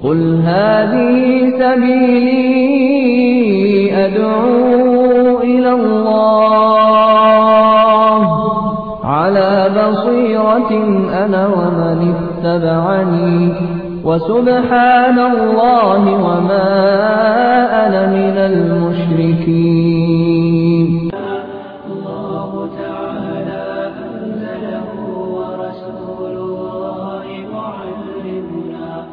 قل هذه سبيلي أدعو إلى الله على بصيرة أنا ومن اتبعني وسبحان الله وما أنا من المشركين. الله تعالى أنزله ورسول الله معلمنا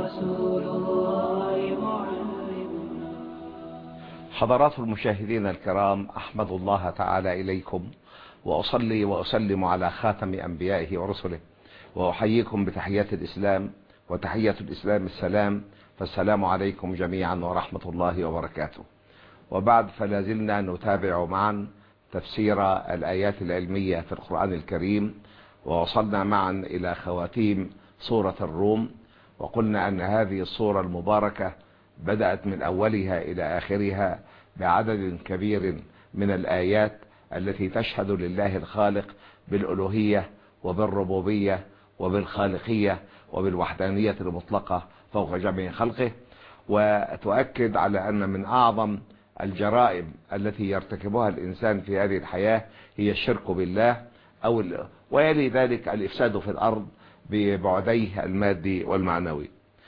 حضرات المشاهدين الكرام، أحمد الله تعالى إليكم وأصلي وأسلم على خاتم أنبيائه ورسله، وأحييكم بتحية الإسلام، وتحية الإسلام السلام، فالسلام عليكم جميعا ورحمة الله وبركاته. وبعد، فلازلنا نتابع معا تفسير الآيات العلمية في القرآن الكريم، ووصلنا معا إلى خواتيم سورة الروم، وقلنا أن هذه السورة المباركة بدأت من أولها إلى آخرها بعدد كبير من الآيات التي تشهد لله الخالق بالألوهية وبالربوبية وبالخالقية وبالوحدانية المطلقة فوق جميع خلقه، وتؤكد على أن من أعظم الجرائم التي يرتكبها الإنسان في هذه الحياة هي الشرك بالله، ويلي ذلك الإفساد في الأرض ببعديه المادي والمعنوي.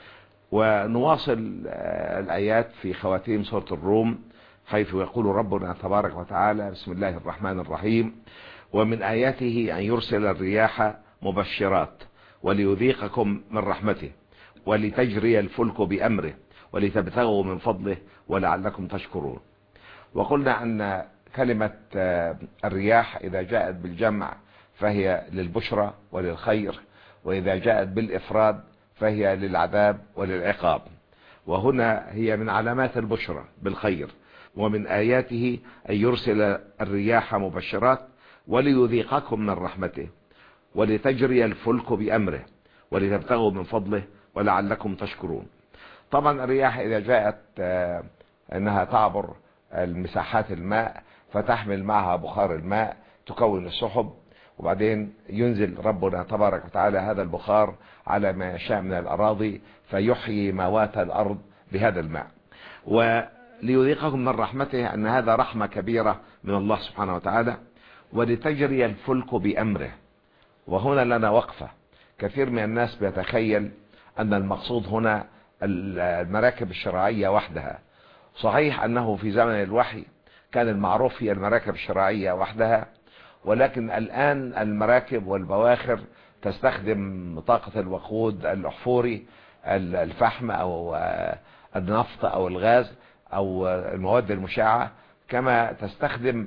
ونواصل الآيات في خواتيم سورة الروم، حيث يقول ربنا تبارك وتعالى: بسم الله الرحمن الرحيم: ومن آياته أن يرسل الرياح مبشرات وليذيقكم من رحمته ولتجري الفلك بأمره ولتبتغوا من فضله ولعلكم تشكرون. وقلنا أن كلمة الرياح إذا جاءت بالجمع فهي للبشرى وللخير، وإذا جاءت بالإفراد فهي للعذاب وللعقاب، وهنا هي من علامات البشرى بالخير. ومن آياته أن يرسل الرياح مبشرات وليذيقكم من رحمته ولتجري الفلك بأمره ولتبتغوا من فضله ولعلكم تشكرون. طبعا الرياح إذا جاءت أنها تعبر المساحات الماء فتحمل معها بخار الماء تكون السحب، وبعدين ينزل ربنا تبارك وتعالى هذا البخار على ما يشاء من الأراضي فيحيي موات الأرض بهذا الماء. وليذيقكم من رحمته أن هذا رحمة كبيرة من الله سبحانه وتعالى. ولتجري الفلك بأمره، وهنا لنا وقفة. كثير من الناس بيتخيل أن المقصود هنا المراكب الشراعية وحدها. صحيح أنه في زمن الوحي كان المعروف هي المراكب الشراعية وحدها، ولكن الآن المراكب والبواخر تستخدم طاقة الوقود الأحفوري، الفحم أو النفط أو الغاز أو المواد المشعة، كما تستخدم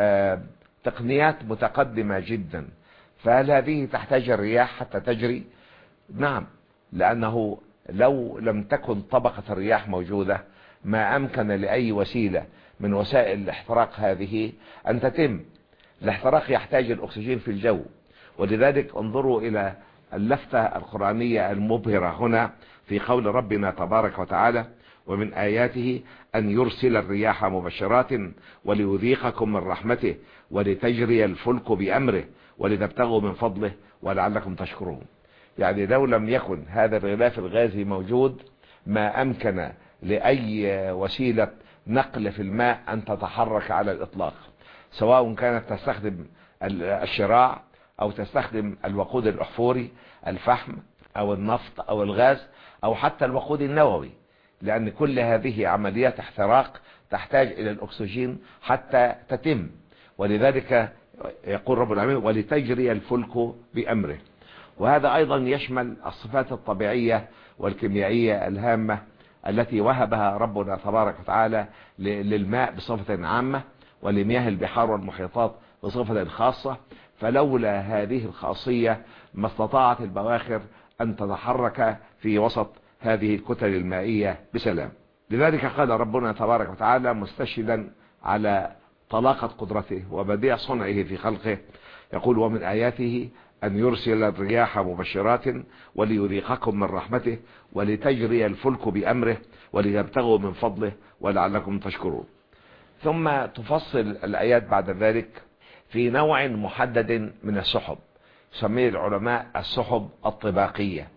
تقنيات متقدمة جدا. فهل هذه تحتاج الرياح حتى تجري؟ نعم، لأنه لو لم تكن طبقة الرياح موجودة ما أمكن لأي وسيلة من وسائل الاحتراق هذه أن تتم. الاحتراق يحتاج الأكسجين في الجو، ولذلك انظروا إلى اللفتة القرآنية المبهرة هنا في قول ربنا تبارك وتعالى: ومن آياته أن يرسل الرياح مبشرات وليذيقكم من رحمته ولتجري الفلك بأمره ولتبتغوا من فضله ولعلكم تشكرون. يعني لو لم يكن هذا الغلاف الغازي موجود ما أمكن لأي وسيلة نقل في الماء أن تتحرك على الإطلاق، سواء كانت تستخدم الشراع أو تستخدم الوقود الأحفوري، الفحم أو النفط أو الغاز أو حتى الوقود النووي، لأن كل هذه عمليات احتراق تحتاج إلى الأكسجين حتى تتم. ولذلك يقول رب العالمين: ولتجري الفلك بأمره. وهذا أيضا يشمل الصفات الطبيعية والكيميائية الهامة التي وهبها ربنا تبارك وتعالى للماء بصفة عامة ولمياه البحار والمحيطات بصفة خاصة. فلولا هذه الخاصية ما استطاعت البواخر أن تتحرك في وسط هذه الكتل المائية بسلام. لذلك قال ربنا تبارك وتعالى مستشهدا على طلاقة قدرته وبديع صنعه في خلقه، يقول: ومن آياته أن يرسل الرياح مبشرات وليذيقكم من رحمته ولتجري الفلك بأمره ولتبتغوا من فضله ولعلكم تشكرون. ثم تفصل الآيات بعد ذلك في نوع محدد من السحب، يسميه العلماء السحب الطباقية.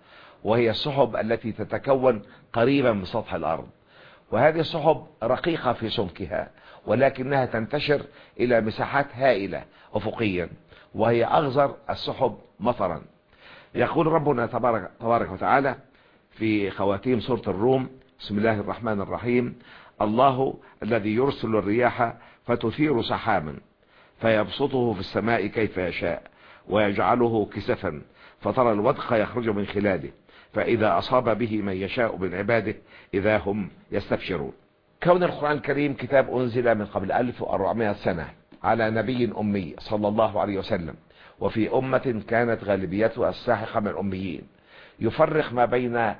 وهي السحب التي تتكون قريبا من سطح الأرض، وهذه السحب رقيقة في سمكها ولكنها تنتشر إلى مساحات هائلة أفقيا، وهي أغزر السحب مطرا. يقول ربنا تبارك وتعالى في خواتيم سورة الروم: بسم الله الرحمن الرحيم: الله الذي يرسل الرياح فتثير سحابا فيبسطه في السماء كيف يشاء ويجعله كسفا فترى الودق يخرج من خلاله فإذا أصاب به من يشاء من عباده إذا هم يستبشرون. كون القرآن الكريم كتاب أنزل من قبل 1400 سنة على نبي أمي صلى الله عليه وسلم، وفي أمة كانت غالبيتها الساحقة من الأميين، يفرق ما بين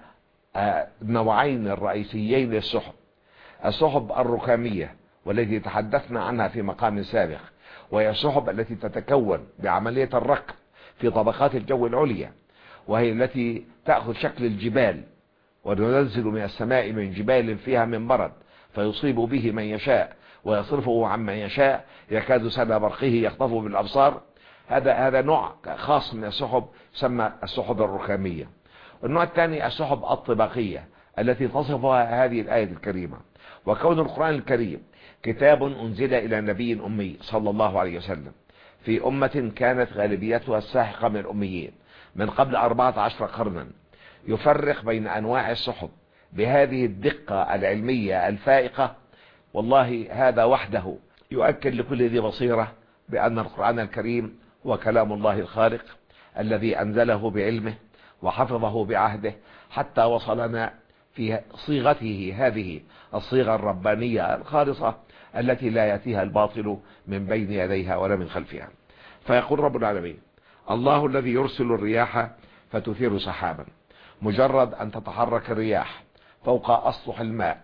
النوعين الرئيسيين للسحب: السحب الركامية والتي تحدثنا عنها في مقام سابق، وهي السحب التي تتكون بعملية الركب في طبقات الجو العليا، وهي التي تأخذ شكل الجبال، وننزل من السماء من جبال فيها من برد فيصيب به من يشاء ويصرفه عن من يشاء يكاد سنا برقه يخطفه بالأبصار. هذا نوع خاص من السحب يسمى السحب الركامية. النوع الثاني السحب الطبقية التي تصفها هذه الآية الكريمة. وكون القرآن الكريم كتاب أنزل إلى نبي أمي صلى الله عليه وسلم في أمة كانت غالبيتها الساحقة من الأميين من قبل 14 قرنا، يفرق بين أنواع السحب بهذه الدقة العلمية الفائقة، والله هذا وحده يؤكد لكل ذي بصيرة بأن القرآن الكريم هو كلام الله الخالق الذي أنزله بعلمه وحفظه بعهده حتى وصلنا في صيغته هذه الصيغة الربانية الخالصة التي لا يأتيها الباطل من بين يديها ولا من خلفها. فيقول رب العالمين: الله الذي يرسل الرياح فتثير سحابا. مجرد أن تتحرك الرياح فوق أسطح الماء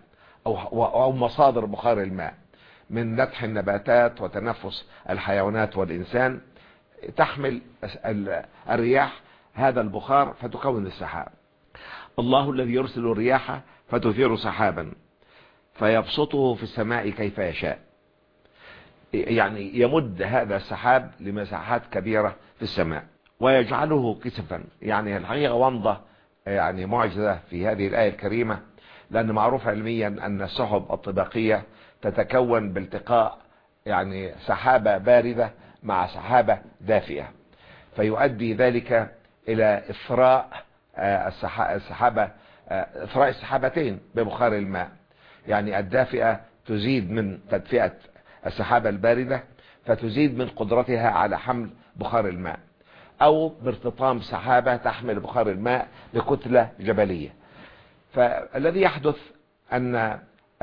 أو مصادر بخار الماء من نتح النباتات وتنفس الحيوانات والإنسان، تحمل الرياح هذا البخار فتكون السحاب. الله الذي يرسل الرياح فتثير سحابا فيبسطه في السماء كيف يشاء، يعني يمد هذا السحاب لمساحات كبيرة في السماء ويجعله كسفا. يعني الحقيقة ومضة يعني معجزة في هذه الآية الكريمة، لأن معروف علميا أن السحب الطبقية تتكون بالتقاء يعني سحابة باردة مع سحابة دافئة، فيؤدي ذلك إلى إثراء السحابتين ببخار الماء. يعني الدافئة تزيد من تدفئة السحابة الباردة فتزيد من قدرتها على حمل بخار الماء، أو بارتطام سحابة تحمل بخار الماء بكتلة جبلية. فالذي يحدث أن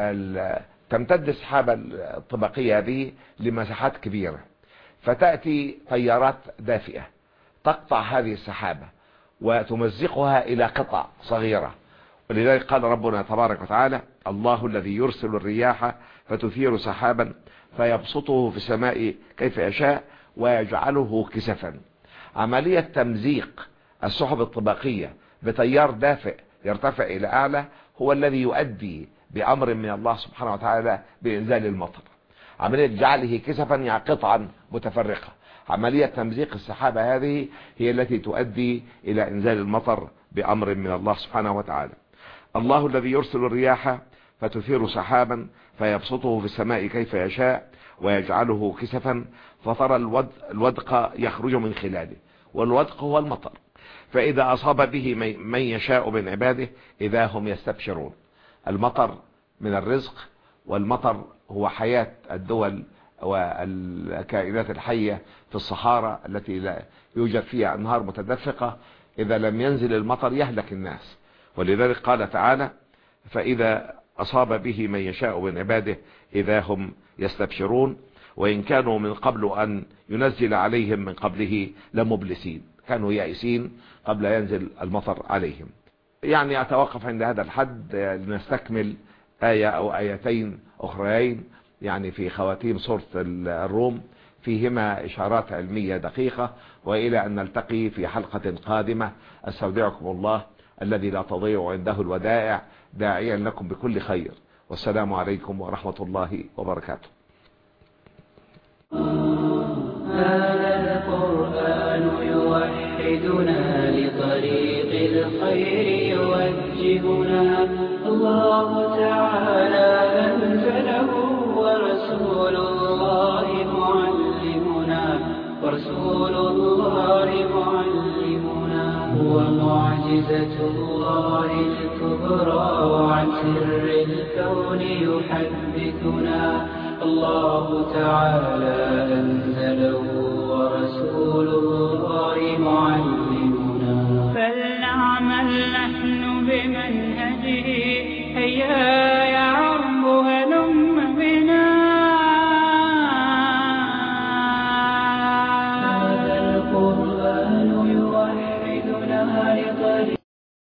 تمتد السحابة الطبقية هذه لمساحات كبيرة، فتأتي تيارات دافئة تقطع هذه السحابة وتمزقها إلى قطع صغيرة. ولذلك قال ربنا تبارك وتعالى: الله الذي يرسل الرياح فتثير سحابا فيبسطه في السماء كيف يشاء ويجعله كسفا. عملية تمزيق السحب الطبقية بتيار دافئ يرتفع إلى أعلى هو الذي يؤدي بأمر من الله سبحانه وتعالى بإنزال المطر. عملية جعله كسفا يعني قطعا متفرقة. عملية تمزيق السحابة هذه هي التي تؤدي إلى إنزال المطر بأمر من الله سبحانه وتعالى. الله الذي يرسل الرياح فتثير سحابا فيبسطه في السماء كيف يشاء ويجعله كسفا فترى الودق يخرج من خلاله. والودق هو المطر، فإذا أصاب به من يشاء من عباده إذا هم يستبشرون. المطر من الرزق، والمطر هو حياة الدول والكائنات الحية في الصحراء التي لا يوجد فيها أنهار متدفقة. إذا لم ينزل المطر يهلك الناس، ولذلك قال تعالى: فإذا أصاب به من يشاء من عباده إذا هم يستبشرون. وإن كانوا من قبل أن ينزل عليهم من قبله لمبلسين، كانوا يائسين قبل ينزل المطر عليهم. يعني أتوقف عند هذا الحد لنستكمل آية أو آيتين أخرين يعني في خواتيم سورة الروم فيهما إشارات علمية دقيقة. وإلى أن نلتقي في حلقة قادمة، أستودعكم الله الذي لا تضيع عنده الودائع، داعيا لكم بكل خير، والسلام عليكم ورحمة الله وبركاته. هذا القرآن يوحدنا لطريق للخير يوجهنا. الله تعالى أنزله ورسول الله معلمنا، ورسول الله معلمنا. هو معجزة الله الكبرى وعن سر الكون يحدثنا. الله تعالى أنزله